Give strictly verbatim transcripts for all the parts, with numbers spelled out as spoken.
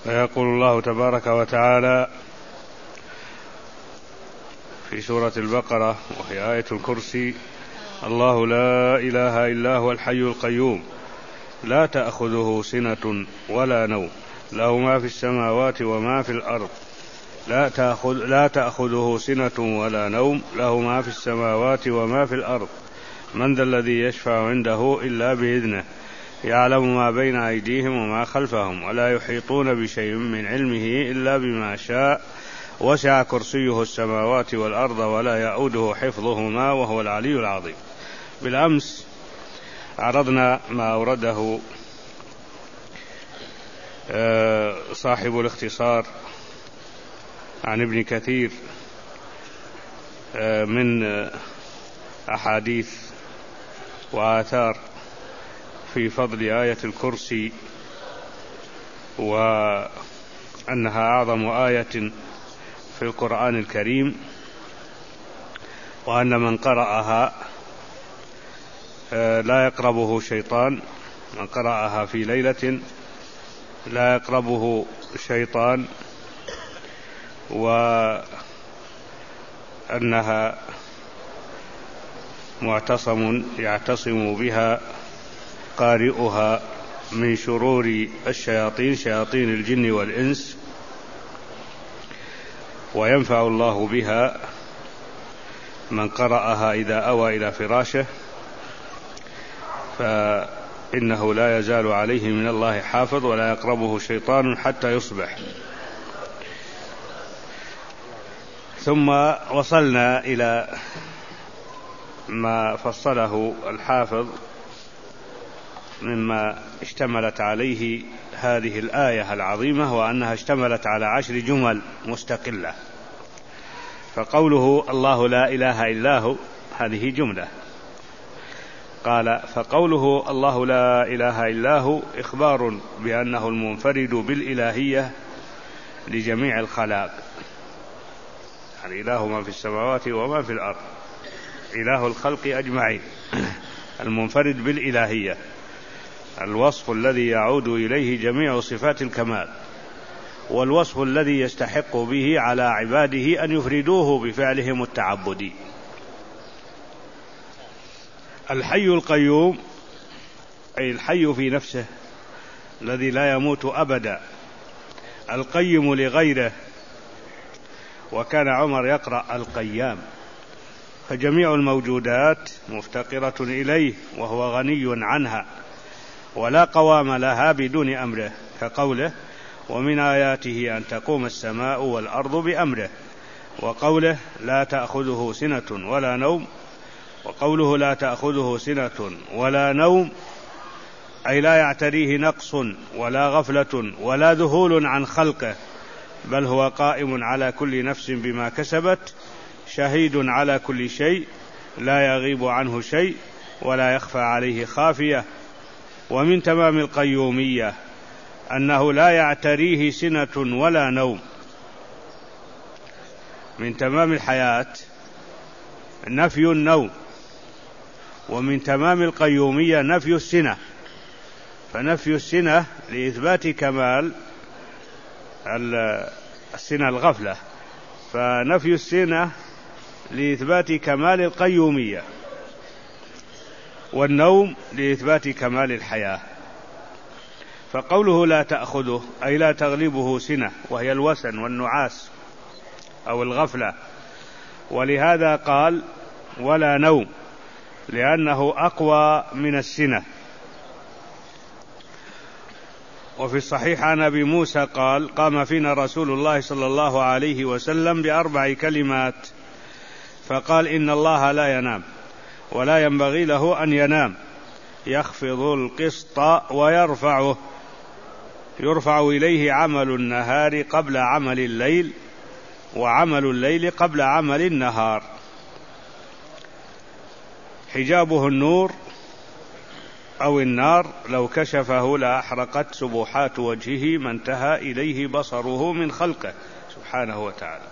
فيقول الله تبارك وتعالى في سورة البقرة وهي آية الكرسي: الله لا إله إلا هو الحي القيوم لا تأخذه سنة ولا نوم له ما في السماوات وما في الأرض لا تأخذ لا تأخذه سنة ولا نوم له ما في السماوات وما في الأرض من ذا الذي يشفع عنده إلا بإذنه يعلم ما بين أيديهم وما خلفهم ولا يحيطون بشيء من علمه إلا بما شاء وسع كرسيه السماوات والأرض ولا يؤوده حفظهما وهو العلي العظيم. بالأمس عرضنا ما أورده صاحب الاختصار عن ابن كثير من أحاديث وآثار في فضل آية الكرسي، وأنها أعظم آية في القرآن الكريم، وأن من قرأها لا يقربه شيطان، من قرأها في ليلة لا يقربه شيطان، وأنها معتصم يعتصم بها قارئها من شرور الشياطين شياطين الجن والإنس، وينفع الله بها من قرأها إذا أوى إلى فراشه، فإنه لا يزال عليه من الله حافظ ولا يقربه شيطان حتى يصبح. ثم وصلنا إلى ما فصله الحافظ مما اشتملت عليه هذه الآية العظيمة، وأنها اشتملت على عشر جمل مستقلة. فقوله الله لا إله إلا هو هذه جملة، قال فقوله الله لا إله إلا هو إخبار بأنه المنفرد بالإلهية لجميع الخلائق، يعني إله ما في السماوات وما في الأرض، إله الخلق أجمعين، المنفرد بالإلهية، الوصف الذي يعود إليه جميع صفات الكمال، والوصف الذي يستحق به على عباده أن يفردوه بفعلهم التعبدي. الحي القيوم أي الحي في نفسه الذي لا يموت أبدا، القيم لغيره، وكان عمر يقرأ القيام، فجميع الموجودات مفتقرة إليه وهو غني عنها ولا قوام لها بدون أمره، كقوله ومن آياته أن تقوم السماء والأرض بأمره، وقوله لا تأخذه سنة ولا نوم، وقوله لا تأخذه سنة ولا نوم أي لا يعتريه نقص ولا غفلة ولا ذهول عن خلقه، بل هو قائم على كل نفس بما كسبت، شهيد على كل شيء، لا يغيب عنه شيء ولا يخفى عليه خافية. ومن تمام القيومية أنه لا يعتريه سنة ولا نوم. من تمام الحياة نفي النوم، ومن تمام القيومية نفي السنة، فنفي السنة لإثبات كمال السنة الغفلة، فنفي السنة لإثبات كمال القيومية، والنوم لإثبات كمال الحياة. فقوله لا تأخذه أي لا تغلبه سنة، وهي الوسن والنعاس أو الغفلة، ولهذا قال ولا نوم لأنه أقوى من السنة. وفي الصحيح عن أبي موسى قال قام فينا رسول الله صلى الله عليه وسلم بأربع كلمات، فقال إن الله لا ينام ولا ينبغي له أن ينام، يخفض القسط ويرفعه، يرفع إليه عمل النهار قبل عمل الليل، وعمل الليل قبل عمل النهار، حجابه النور أو النار، لو كشفه لأحرقت سبحات وجهه ما انتهى إليه بصره من خلقه سبحانه وتعالى.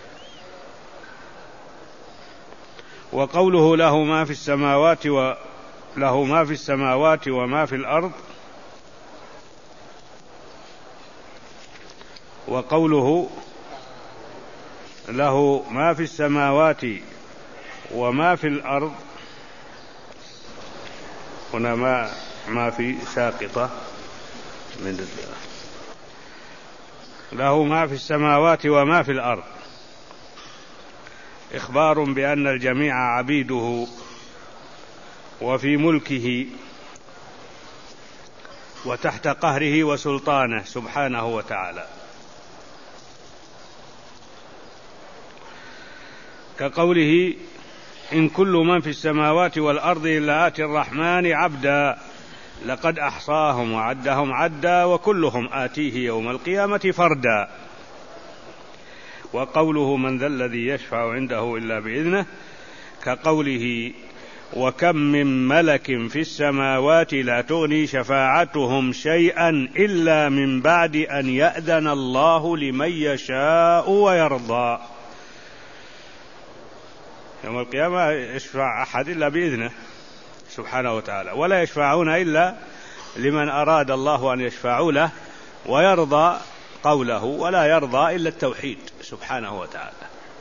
وقوله له ما في السماوات وله ما في السماوات وما في الأرض وقوله له ما في السماوات وما في الأرض، هنا ما ما في ساقطة من له ما في السماوات وما في الأرض، إخبار بأن الجميع عبيده وفي ملكه وتحت قهره وسلطانه سبحانه وتعالى، كقوله إن كل من في السماوات والأرض إلا آتي الرحمن عبدا لقد أحصاهم وعدهم عدا وكلهم آتيه يوم القيامة فردا. وقوله من ذا الذي يشفع عنده إلا بإذنه، كقوله وكم من ملك في السماوات لا تغني شفاعتهم شيئا إلا من بعد أن يأذن الله لمن يشاء ويرضى. يوم القيامة يشفع أحد إلا بإذنه سبحانه وتعالى، ولا يشفعون إلا لمن أراد الله أن يشفعوا له ويرضى قوله، ولا يرضى إلا التوحيد سبحانه وتعالى.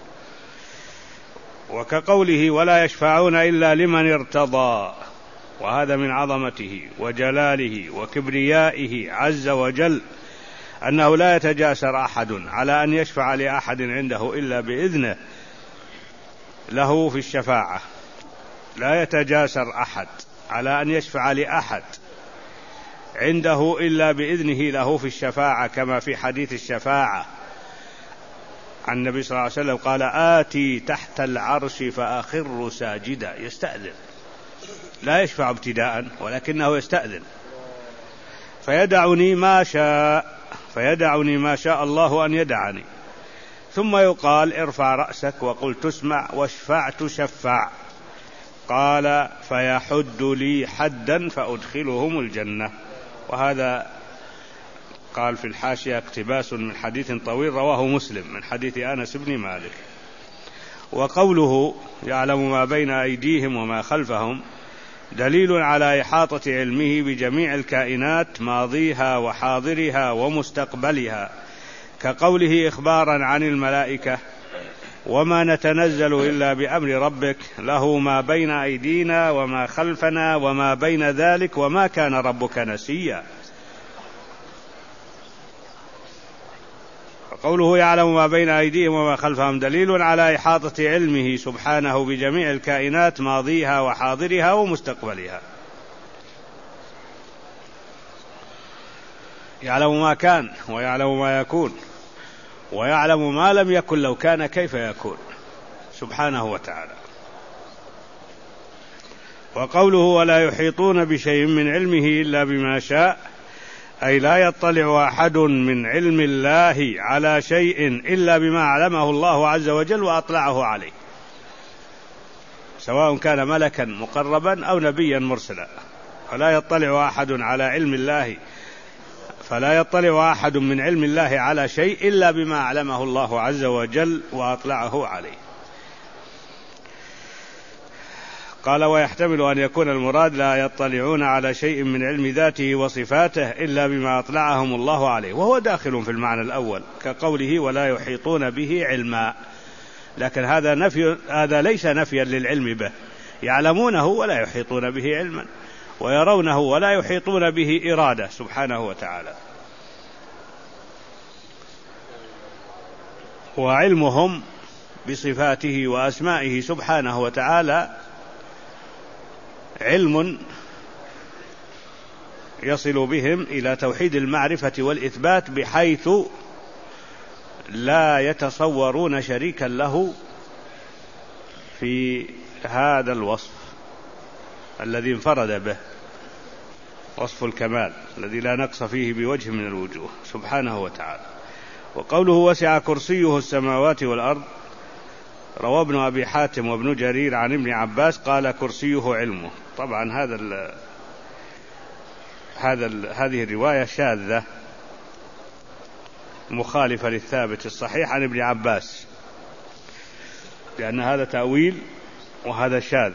وكقوله ولا يشفعون إلا لمن ارتضى، وهذا من عظمته وجلاله وكبريائه عز وجل أنه لا يتجاسر أحد على أن يشفع لأحد عنده إلا بإذنه له في الشفاعة، لا يتجاسر أحد على أن يشفع لأحد عنده إلا بإذنه له في الشفاعة، كما في حديث الشفاعة عن النبي صلى الله عليه وسلم قال آتي تحت العرش فأخر ساجدا، يستأذن، لا يشفع ابتداء ولكنه يستأذن، فيدعني ما شاء فيدعني ما شاء الله أن يدعني، ثم يقال ارفع رأسك وقل تسمع واشفع تشفع، قال فيحد لي حدا فأدخلهم الجنة. وهذا قال في الحاشية اقتباس من حديث طويل رواه مسلم من حديث أنس بن مالك. وقوله يعلم ما بين أيديهم وما خلفهم دليل على إحاطة علمه بجميع الكائنات ماضيها وحاضرها ومستقبلها، كقوله إخبارا عن الملائكة وما نتنزل إلا بأمر ربك له ما بين أيدينا وما خلفنا وما بين ذلك وما كان ربك نسيا. قوله يعلم ما بين أيديهم وما خلفهم دليل على إحاطة علمه سبحانه بجميع الكائنات ماضيها وحاضرها ومستقبلها، يعلم ما كان ويعلم ما يكون ويعلم ما لم يكن لو كان كيف يكون سبحانه وتعالى. وقوله ولا يحيطون بشيء من علمه إلا بما شاء، أي لا يطلع أحد من علم الله على شيء إلا بما علمه الله عز وجل وأطلعه عليه، سواء كان ملكا مقربا أو نبيا مرسلا، فلا يطلع أحد على علم الله فلا يطلع أحد من علم الله على شيء إلا بما علمه الله عز وجل وأطلعه عليه. قال ويحتمل أن يكون المراد لا يطلعون على شيء من علم ذاته وصفاته إلا بما أطلعهم الله عليه، وهو داخل في المعنى الأول كقوله ولا يحيطون به علما، لكن هذا نفي، هذا ليس نفيا للعلم به، يعلمونه ولا يحيطون به علما، ويرونه ولا يحيطون به إرادة سبحانه وتعالى. وعلمهم بصفاته وأسمائه سبحانه وتعالى علم يصل بهم إلى توحيد المعرفة والإثبات، بحيث لا يتصورون شريكا له في هذا الوصف الذي انفرد به، وصف الكمال الذي لا نقص فيه بوجه من الوجوه سبحانه وتعالى. وقوله وسع كرسيه السماوات والأرض، روى ابن أبي حاتم وابن جرير عن ابن عباس قال كرسيه علمه. طبعا هذا ال هذا ال هذه الرواية شاذة مخالفة للثابت الصحيح عن ابن عباس، لأن هذا تأويل وهذا شاذ.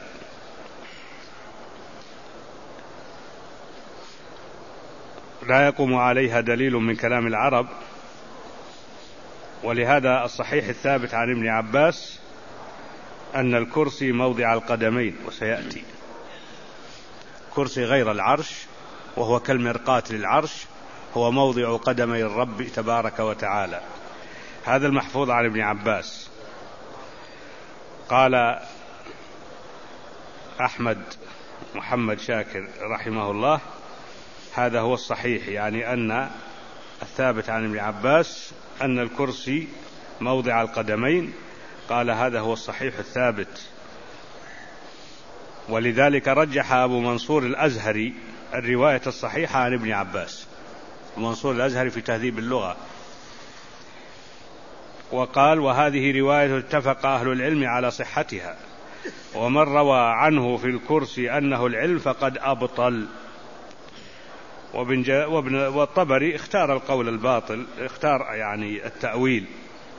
لا يقوم عليها دليل من كلام العرب ولهذا الصحيح الثابت عن ابن عباس أن الكرسي موضع القدمين، وسيأتي كرسي غير العرش وهو كالمرقاة للعرش، هو موضع قدمي الرب تبارك وتعالى. هذا المحفوظ عن ابن عباس. قال أحمد محمد شاكر رحمه الله: هذا هو الصحيح، يعني أن الثابت عن ابن عباس أن الكرسي موضع القدمين. قال هذا هو الصحيح الثابت. ولذلك رجح أبو منصور الأزهري الرواية الصحيحة عن ابن عباس، منصور الأزهري في تهذيب اللغة، وقال: وهذه رواية اتفق أهل العلم على صحتها، ومن روى عنه في الكرسي أنه العلم فقد أبطل. وابن والطبري اختار القول الباطل، اختار يعني التأويل،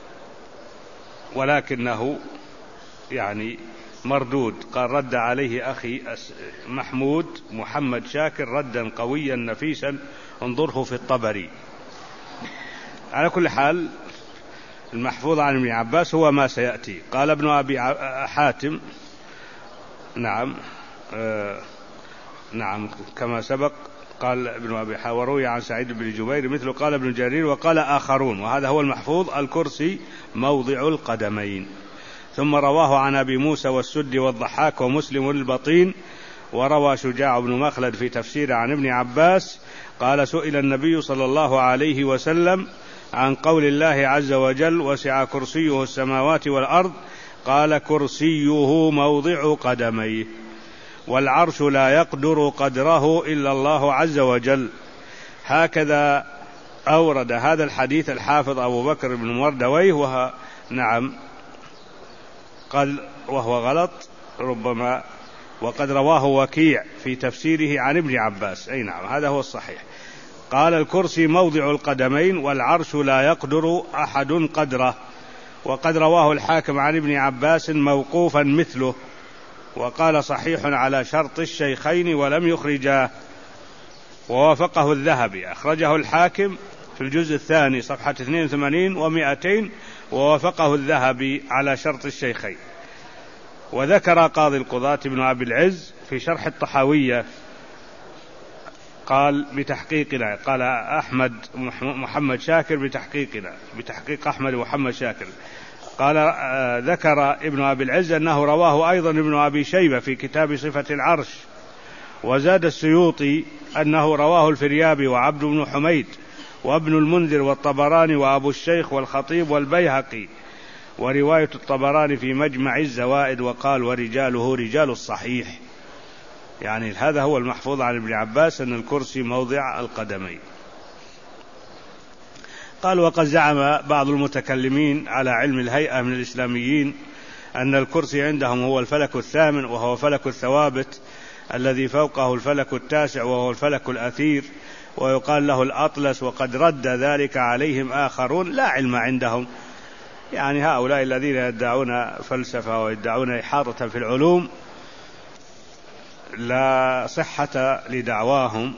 ولكنه يعني مردود. قال: رد عليه أخي محمود محمد شاكر ردا قويا نفيسا، انظره في الطبري. على كل حال المحفوظ عن ابن عباس هو ما سيأتي. قال ابن أبي حاتم: نعم آه نعم كما سبق. قال ابن أبي حاتم: وروي عن سعيد بن جبير مثله. قال ابن جرير: وقال آخرون، وهذا هو المحفوظ: الكرسي موضع القدمين. ثم رواه عن أبي موسى والسد والضحاك ومسلم البطين. وروى شجاع بن مخلد في تفسير عن ابن عباس قال: سئل النبي صلى الله عليه وسلم عن قول الله عز وجل: وسع كرسيه السماوات والأرض، قال: كرسيه موضع قدميه، والعرش لا يقدر قدره إلا الله عز وجل. هكذا أورد هذا الحديث الحافظ أبو بكر بن مردويه، وها نعم قال وهو غلط ربما، وقد رواه وكيع في تفسيره عن ابن عباس. أي نعم هذا هو الصحيح. قال: الكرسي موضع القدمين، والعرش لا يقدر أحد قدره. وقد رواه الحاكم عن ابن عباس موقوفا مثله، وقال: صحيح على شرط الشيخين ولم يخرجاه. ووافقه الذهبي، أخرجه الحاكم في الجزء الثاني صفحة اثنين وثمانين ومئتين، ووافقه الذهبي على شرط الشيخين. وذكر قاضي القضاة ابن أبي العز في شرح الطحاوية قال بتحقيقنا، قال أحمد محمد شاكر بتحقيقنا، بتحقيق أحمد محمد شاكر، قال آه ذكر ابن أبي العز أنه رواه أيضا ابن أبي شيبة في كتاب صفة العرش. وزاد السيوطي أنه رواه الفريابي وعبد بن حميد وابن المنذر والطبراني وأبو الشيخ والخطيب والبيهقي، ورواية الطبراني في مجمع الزوائد. وقال: ورجاله رجال الصحيح. يعني هذا هو المحفوظ عن ابن عباس أن الكرسي موضع القدمين. قال: وقد زعم بعض المتكلمين على علم الهيئة من الإسلاميين أن الكرسي عندهم هو الفلك الثامن، وهو فلك الثوابت الذي فوقه الفلك التاسع وهو الفلك الأثير، ويقال له الأطلس. وقد رد ذلك عليهم آخرون لا علم عندهم، يعني هؤلاء الذين يدعون فلسفة ويدعون إحاطة في العلوم لا صحة لدعواهم،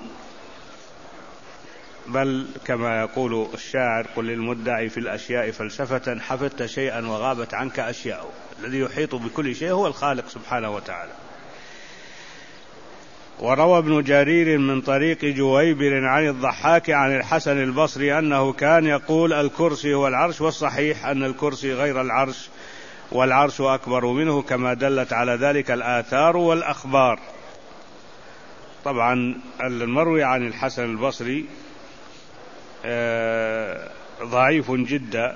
بل كما يقول الشاعر: قل للمدعي في الأشياء فلسفة حفظت شيئا وغابت عنك أشياء. الذي يحيط بكل شيء هو الخالق سبحانه وتعالى. وروى ابن جرير من طريق جويبر عن الضحاك عن الحسن البصري أنه كان يقول: الكرسي هو العرش. والصحيح أن الكرسي غير العرش، والعرش أكبر منه، كما دلت على ذلك الآثار والأخبار. طبعا المروي عن الحسن البصري ضعيف جدا،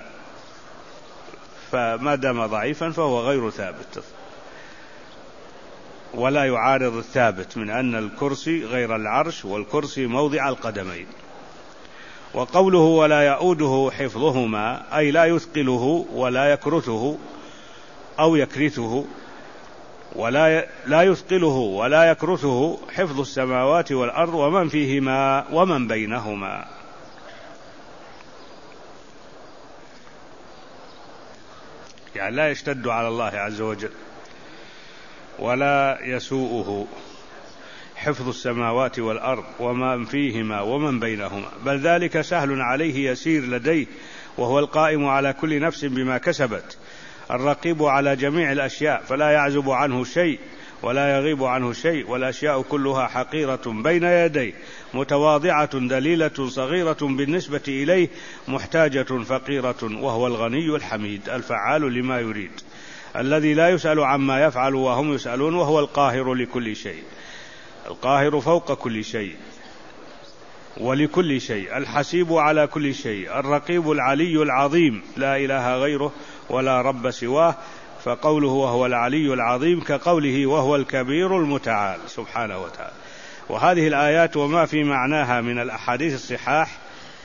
فما دام ضعيفا فهو غير ثابت، ولا يعارض الثابت من أن الكرسي غير العرش والكرسي موضع القدمين. وقوله: ولا يؤوده حفظهما، أي لا يثقله ولا يكرثه أو يكرثه، ولا لا يثقله ولا يكرثه حفظ السماوات والأرض ومن فيهما ومن بينهما. يعني لا يشتد على الله عز وجل ولا يسوءه حفظ السماوات والأرض ومن فيهما ومن بينهما، بل ذلك سهل عليه يسير لديه، وهو القائم على كل نفس بما كسبت، الرقيب على جميع الأشياء فلا يعزب عنه شيء ولا يغيب عنه شيء، والأشياء كلها حقيرة بين يديه، متواضعة دليلة صغيرة بالنسبة إليه، محتاجة فقيرة، وهو الغني الحميد الفعال لما يريد، الذي لا يسأل عما يفعل وهم يسألون، وهو القاهر لكل شيء، القاهر فوق كل شيء ولكل شيء، الحسيب على كل شيء، الرقيب العلي العظيم لا إله غيره ولا رب سواه، فقوله وهو العلي العظيم كقوله وهو الكبير المتعال سبحانه وتعالى. وهذه الآيات وما في معناها من الأحاديث الصحاح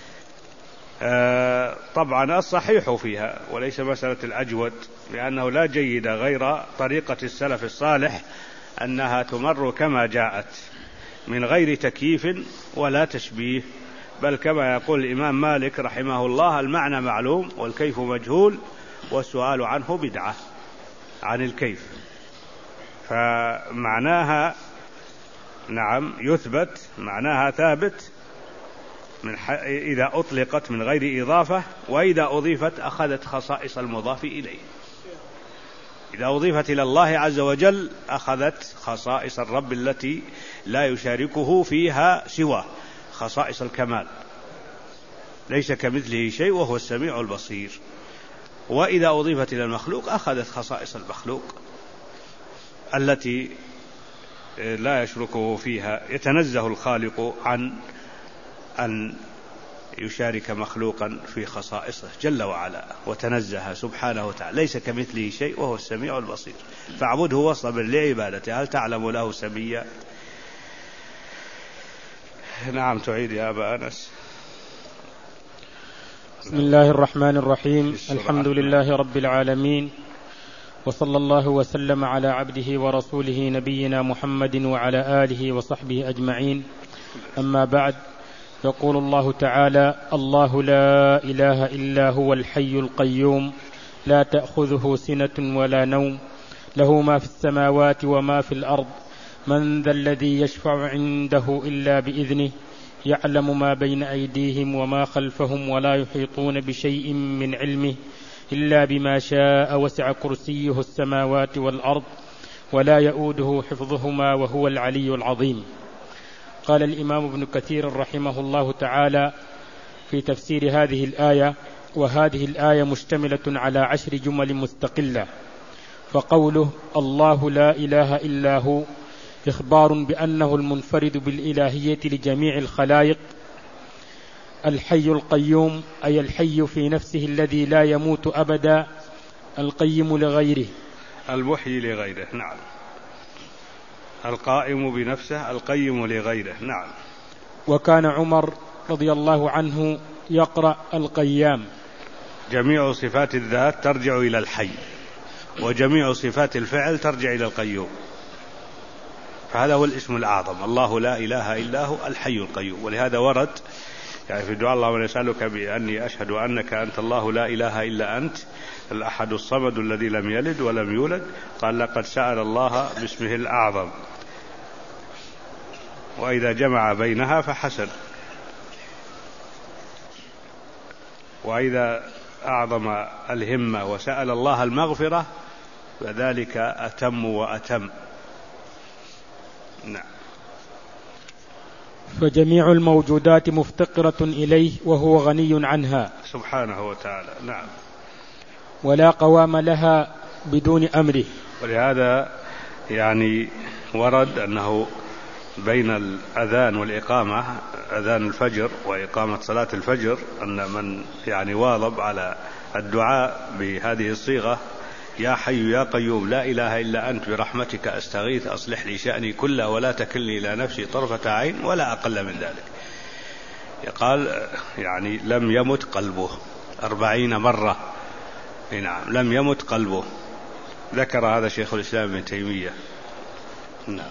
آه طبعا الصحيح فيها، وليس مسألة الأجود، لأنه لا جيد غير طريقة السلف الصالح أنها تمر كما جاءت من غير تكييف ولا تشبيه، بل كما يقول الإمام مالك رحمه الله: المعنى معلوم والكيف مجهول والسؤال عنه بدعة، عن الكيف. فمعناها نعم يثبت، معناها ثابت من إذا أطلقت من غير إضافة، وإذا أضيفت أخذت خصائص المضاف إليه. إذا أضيفت إلى الله عز وجل أخذت خصائص الرب التي لا يشاركه فيها سواه، خصائص الكمال، ليس كمثله شيء وهو السميع البصير. وإذا أضيفت إلى المخلوق أخذت خصائص المخلوق التي لا يشركه فيها، يتنزه الخالق عن أن يشارك مخلوقا في خصائصه جل وعلا، وتنزه سبحانه وتعالى، ليس كمثله شيء وهو السميع البصير، فاعبده واصطبر لعبادته، هل تعلم له سميا؟ نعم تعيد يا أبا أنس. بسم الله الرحمن الرحيم، الحمد لله رب العالمين، وصلى الله وسلم على عبده ورسوله نبينا محمد وعلى آله وصحبه أجمعين، أما بعد. يقول الله تعالى: الله لا إله إلا هو الحي القيوم لا تأخذه سنة ولا نوم له ما في السماوات وما في الأرض من ذا الذي يشفع عنده إلا بإذنه يعلم ما بين أيديهم وما خلفهم ولا يحيطون بشيء من علمه إلا بما شاء وسع كرسيه السماوات والأرض ولا يؤوده حفظهما وهو العلي العظيم. قال الإمام ابن كثير رحمه الله تعالى في تفسير هذه الآية: وهذه الآية مشتملة على عشر جمل مستقلة، فقوله الله لا إله إلا هو إخبار بأنه المنفرد بالإلهية لجميع الخلائق، الحي القيوم أي الحي في نفسه الذي لا يموت أبدا، القيم لغيره، المحيي لغيره، نعم، القائم بنفسه، القيم لغيره، نعم. وكان عمر رضي الله عنه يقرأ القيام. جميع صفات الذات ترجع إلى الحي، وجميع صفات الفعل ترجع إلى القيوم، فهذا هو الاسم الأعظم، الله لا إله إلا هو الحي القيوم. ولهذا ورد يعني في دعاء: اللهم نسألك بأني أشهد أنك أنت الله لا إله إلا أنت الأحد الصمد الذي لم يلد ولم يولد. قال: لقد سأل الله باسمه الأعظم، وإذا جمع بينها فحسن، وإذا أعظم الهمة وسأل الله المغفرة فذلك أتم وأتم. نعم. فجميع الموجودات مفتقرة إليه وهو غني عنها سبحانه وتعالى، نعم، ولا قوام لها بدون أمره. ولهذا يعني ورد أنه بين الأذان والإقامة، أذان الفجر وإقامة صلاة الفجر، أن من يعني واظب على الدعاء بهذه الصيغة: يا حي يا قيوم لا إله إلا أنت برحمتك أستغيث أصلح لي شأني كله ولا تكلني إلى نفسي طرفة عين ولا أقل من ذلك، يقال يعني لم يمت قلبه أربعين مرة. نعم، لم يمت قلبه. ذكر هذا شيخ الإسلام ابن تيمية. نعم.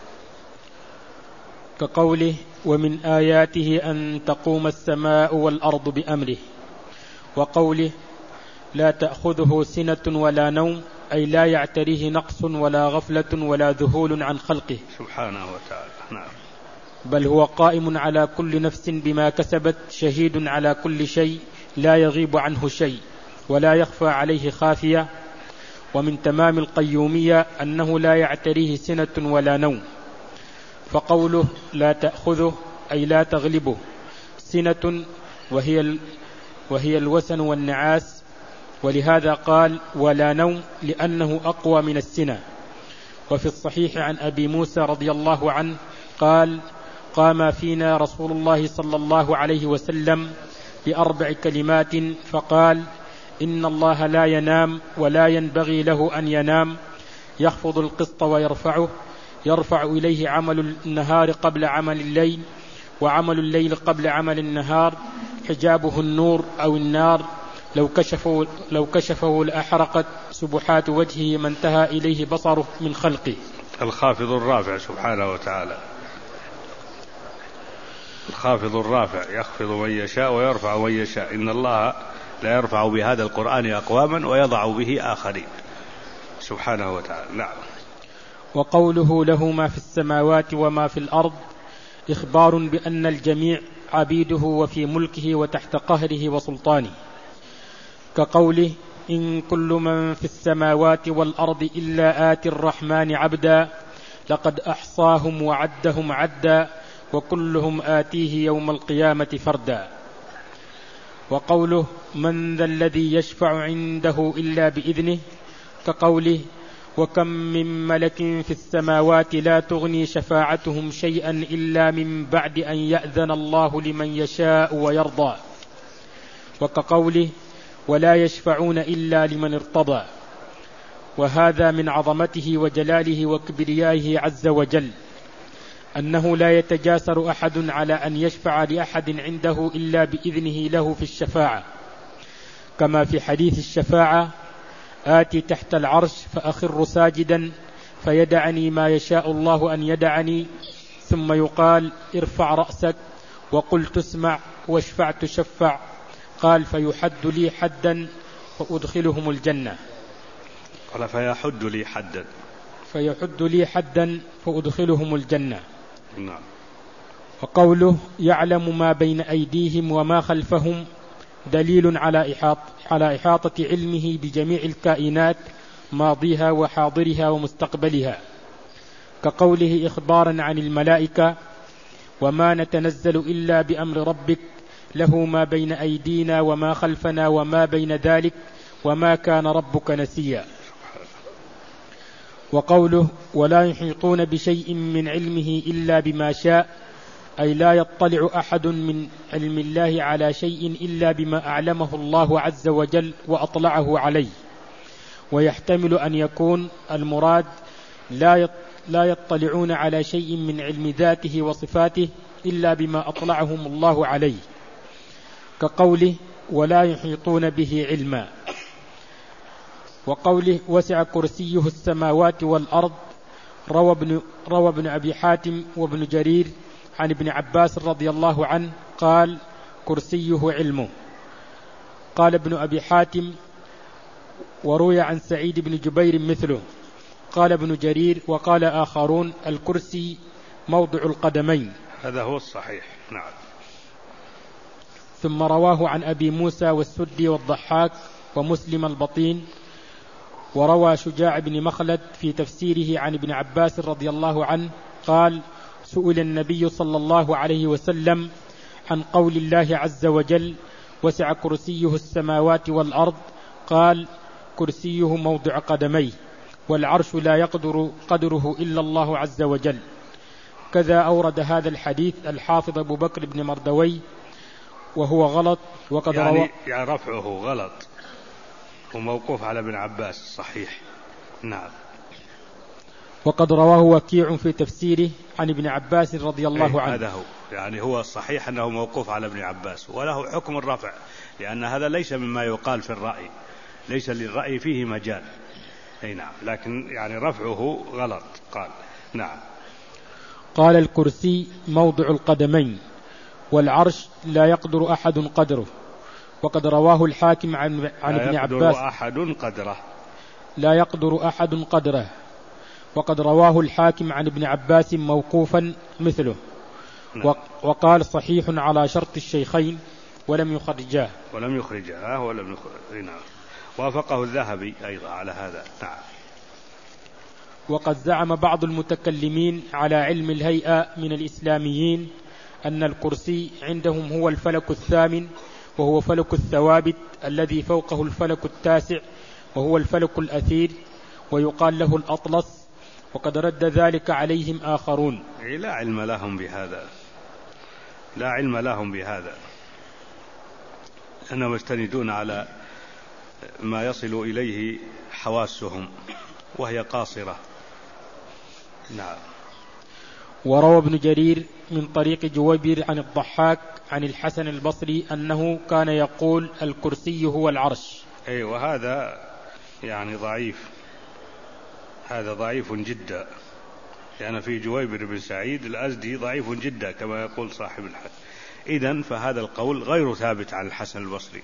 كقوله: ومن آياته أن تقوم السماء والأرض بأمره، وقوله: لا تأخذه سنة ولا نوم، أي لا يعتريه نقص ولا غفلة ولا ذهول عن خلقه سبحانه وتعالى، نعم، بل هو قائم على كل نفس بما كسبت، شهيد على كل شيء، لا يغيب عنه شيء ولا يخفى عليه خافية. ومن تمام القيومية أنه لا يعتريه سنة ولا نوم، فقوله لا تأخذه أي لا تغلبه سنة وهي, وهي الوسن والنعاس، ولهذا قال ولا نوم لأنه أقوى من السنة. وفي الصحيح عن أبي موسى رضي الله عنه قال قام فينا رسول الله صلى الله عليه وسلم بأربع كلمات فقال إن الله لا ينام ولا ينبغي له أن ينام، يخفض القسط ويرفعه، يرفع إليه عمل النهار قبل عمل الليل، وعمل الليل قبل عمل النهار، حجابه النور أو النار، لو كشفوا, لو كشفوا لأحرقت سبحات وجهه ما انتهى إليه بصره من خلقه. الخافض الرافع سبحانه وتعالى، الخافض الرافع يخفض من يشاء ويرفع من يشاء. إن الله لا يرفع بهذا القرآن أقواما ويضع به آخرين سبحانه وتعالى. نعم. وقوله له ما في السماوات وما في الأرض إخبار بأن الجميع عبيده وفي ملكه وتحت قهره وسلطانه، كقوله إن كل من في السماوات والأرض إلا آتي الرحمن عبدا لقد أحصاهم وعدهم عدا وكلهم آتيه يوم القيامة فردا. وقوله من ذا الذي يشفع عنده إلا بإذنه، كقوله وكم من ملك في السماوات لا تغني شفاعتهم شيئا إلا من بعد أن يأذن الله لمن يشاء ويرضى، وكقوله ولا يشفعون إلا لمن ارتضى. وهذا من عظمته وجلاله وكبريائه عز وجل أنه لا يتجاسر أحد على أن يشفع لأحد عنده إلا بإذنه له في الشفاعة، كما في حديث الشفاعة آتي تحت العرش فأخر ساجدا فيدعني ما يشاء الله أن يدعني، ثم يقال ارفع رأسك وقل تسمع واشفع تشفع، قال فيحد لي حدا فأدخلهم الجنة. قال فيحد لي حدا فيحد لي حدا فأدخلهم الجنة. نعم. وقوله يعلم ما بين أيديهم وما خلفهم دليل على إحاط على إحاطة علمه بجميع الكائنات ماضيها وحاضرها ومستقبلها، كقوله إخبارا عن الملائكة وما نتنزل إلا بأمر ربك له ما بين أيدينا وما خلفنا وما بين ذلك وما كان ربك نسيا. وقوله ولا يحيطون بشيء من علمه إلا بما شاء، أي لا يطلع أحد من علم الله على شيء إلا بما أعلمه الله عز وجل وأطلعه عليه. ويحتمل أن يكون المراد لا لا يطلعون على شيء من علم ذاته وصفاته إلا بما أطلعهم الله عليه، كقوله ولا يحيطون به علما. وقوله وسع كرسيه السماوات والأرض، روى ابن, روى ابن أبي حاتم وابن جرير عن ابن عباس رضي الله عنه قال كرسيه علمه. قال ابن أبي حاتم وروي عن سعيد بن جبير مثله. قال ابن جرير وقال آخرون الكرسي موضع القدمين. هذا هو الصحيح. نعم. ثم رواه عن أبي موسى والسدي والضحاك ومسلم البطين. وروى شجاع بن مخلد في تفسيره عن ابن عباس رضي الله عنه قال سئل النبي صلى الله عليه وسلم عن قول الله عز وجل وسع كرسيه السماوات والأرض، قال كرسيه موضع قدميه والعرش لا يقدر قدره إلا الله عز وجل. كذا أورد هذا الحديث الحافظ أبو بكر بن مردوي وهو غلط، وقد يعني, روى يعني رفعه غلط وموقوف على ابن عباس صحيح. نعم. وقد رواه وكيع في تفسيره عن ابن عباس رضي الله إيه عنه. هذا هو، يعني هو الصحيح أنه موقوف على ابن عباس وله حكم الرفع، لأن هذا ليس مما يقال في الرأي، ليس للرأي فيه مجال. أي نعم، لكن يعني رفعه غلط. قال نعم. قال الكرسي موضع القدمين والعرش لا يقدر أحد قدره. وقد رواه الحاكم عن, عن ابن عباس لا يقدر أحد قدره لا يقدر أحد قدره. وقد رواه الحاكم عن ابن عباس موقوفا مثله. نعم. وقال صحيح على شرط الشيخين ولم يخرجاه ولم يخرجاه ولم يخرج. نعم. وافقه الذهبي أيضا على هذا. نعم. وقد زعم بعض المتكلمين على علم الهيئة من الإسلاميين أن الكرسي عندهم هو الفلك الثامن، وهو فلك الثوابت الذي فوقه الفلك التاسع وهو الفلك الأثير، ويقال له الأطلس، وقد رد ذلك عليهم آخرون. لا علم لهم بهذا، لا علم لهم بهذا، أنهم يستندون على ما يصل إليه حواسهم وهي قاصرة. نعم. وروى ابن جرير من طريق جويبر عن الضحاك عن الحسن البصري أنه كان يقول الكرسي هو العرش. أي وهذا يعني ضعيف، هذا ضعيف جدا، لأن في جويبر بن سعيد الأزدي ضعيف جدا كما يقول صاحب الحديث. إذن فهذا القول غير ثابت عن الحسن البصري.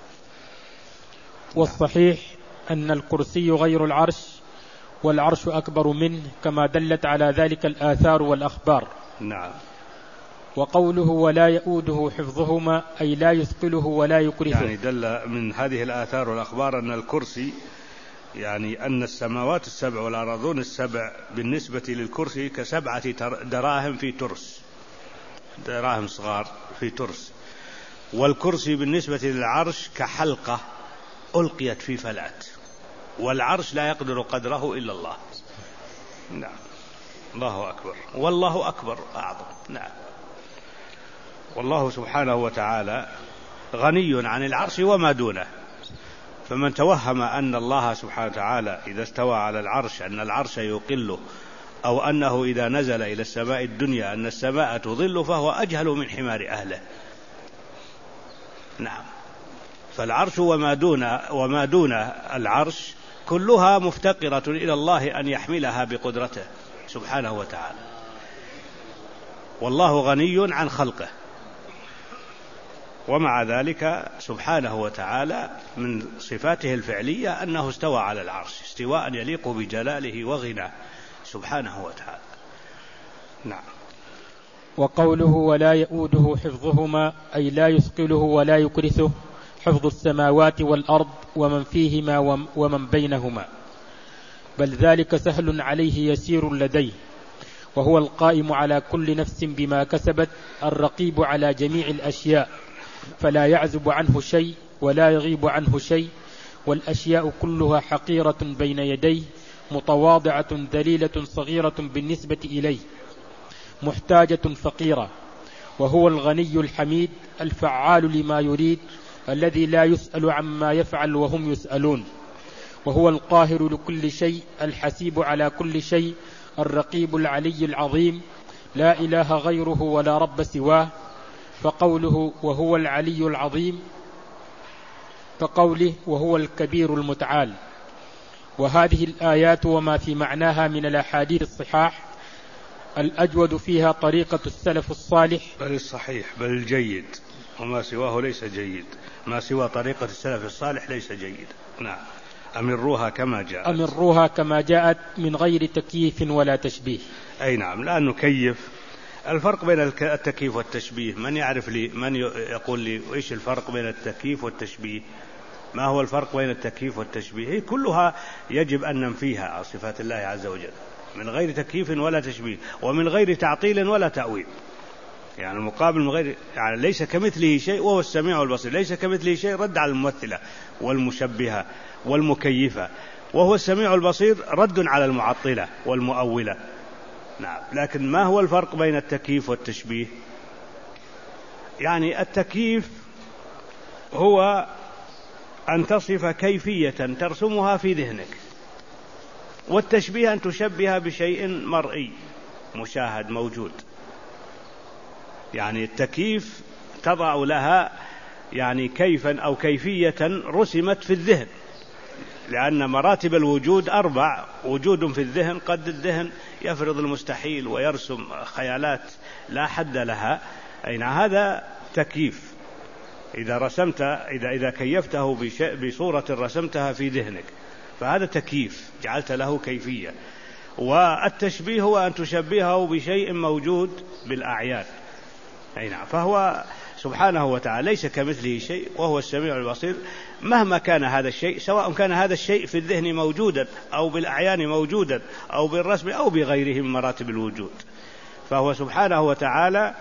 والصحيح أن الكرسي غير العرش، والعرش أكبر منه كما دلت على ذلك الآثار والأخبار. نعم. وقوله ولا يؤوده حفظهما أي لا يثقله ولا يكرهه، يعني دل من هذه الآثار والأخبار أن الكرسي، يعني أن السماوات السبع والأراضون السبع بالنسبة للكرسي كسبعة دراهم في ترس، دراهم صغار في ترس، والكرسي بالنسبة للعرش كحلقة ألقيت في فلات، والعرش لا يقدر قدره إلا الله. نعم. الله أكبر، والله أكبر أعظم. نعم. والله سبحانه وتعالى غني عن العرش وما دونه، فمن توهم أن الله سبحانه وتعالى إذا استوى على العرش أن العرش يقله، أو أنه إذا نزل إلى السماء الدنيا أن السماء تظل، فهو أجهل من حمار أهله. نعم. فالعرش وما دون وما دون العرش كلها مفتقرة إلى الله أن يحملها بقدرته سبحانه وتعالى، والله غني عن خلقه. ومع ذلك سبحانه وتعالى من صفاته الفعلية أنه استوى على العرش استواء يليق بجلاله وغناه سبحانه وتعالى. نعم. وقوله ولا يؤوده حفظهما أي لا يثقله ولا يكرثه، حفظ السماوات والأرض ومن فيهما ومن بينهما، بل ذلك سهل عليه يسير لديه، وهو القائم على كل نفس بما كسبت، الرقيب على جميع الأشياء، فلا يعزب عنه شيء ولا يغيب عنه شيء، والأشياء كلها حقيرة بين يديه، متواضعة ذليلة صغيرة بالنسبة إليه، محتاجة فقيرة، وهو الغني الحميد الفعال لما يريد، الذي لا يسأل عما يفعل وهم يسألون، وهو القاهر لكل شيء الحسيب على كل شيء، الرقيب العلي العظيم، لا إله غيره ولا رب سواه. فقوله وهو العلي العظيم كقوله وهو الكبير المتعال. وهذه الآيات وما في معناها من الأحاديث الصحاح الأجود فيها طريقة السلف الصالح، بل الصحيح بل الجيد، وما سواه ليس جيد، ما سوى طريقة السلف الصالح ليس جيد. نعم. أمروها كما جاءت أمروها كما جاءت من غير تكييف ولا تشبيه. أي نعم، لا نكيف. الفرق بين التكييف والتشبيه، من يعرف لي، من يقول لي إيش الفرق بين التكييف والتشبيه؟ ما هو الفرق بين التكييف والتشبيه؟ هي كلها يجب أن ننفيها على صفات الله عز وجل من غير تكييف ولا تشبيه، ومن غير تعطيل ولا تأويل. يعني المقابل من غير، يعني ليس كمثله شيء وهو السميع البصير، ليس كمثله شيء رد على الممثلة والمشبهة والمكيفة، وهو السميع البصير رد على المعطلة والمؤولة. نعم. لكن ما هو الفرق بين التكييف والتشبيه؟ يعني التكييف هو أن تصف كيفية ترسمها في ذهنك، والتشبيه أن تشبه بشيء مرئي مشاهد موجود. يعني التكييف تضع لها يعني كيفا أو كيفية رسمت في الذهن، لأن مراتب الوجود أربع: وجود في الذهن، قد الذهن يفرض المستحيل ويرسم خيالات لا حد لها، أين هذا تكييف. إذا رسمت إذا إذا كيفته بصورة رسمتها في ذهنك فهذا تكييف، جعلت له كيفية. والتشبيه هو أن تشبهه بشيء موجود بالأعيان، أي نعم. فهو سبحانه وتعالى ليس كمثله شيء وهو السميع البصير، مهما كان هذا الشيء، سواء كان هذا الشيء في الذهن موجودا أو بالأعيان موجودا أو بالرسم أو بغيره من مراتب الوجود، فهو سبحانه وتعالى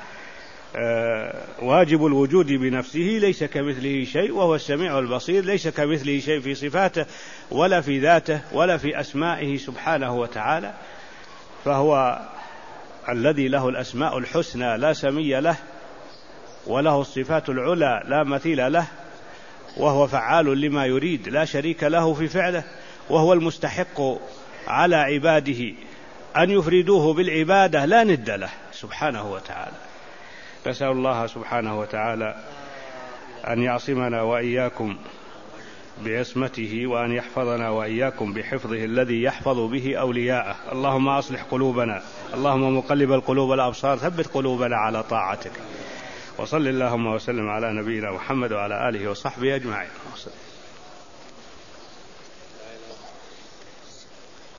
واجب الوجود بنفسه، ليس كمثله شيء وهو السميع البصير، ليس كمثله شيء في صفاته ولا في ذاته ولا في أسمائه سبحانه وتعالى، فهو الذي له الأسماء الحسنى لا سمي له، وله الصفات العلى لا مثيل له، وهو فعال لما يريد لا شريك له في فعله، وهو المستحق على عباده أن يفردوه بالعبادة لا ند له سبحانه وتعالى. نسأل الله سبحانه وتعالى أن يعصمنا وإياكم بعصمته، وأن يحفظنا وإياكم بحفظه الذي يحفظ به أولياءه. اللهم أصلح قلوبنا، اللهم مقلب القلوب والأبصار ثبت قلوبنا على طاعتك. وصل اللهم وسلم على نبينا محمد وعلى آله وصحبه أجمعين.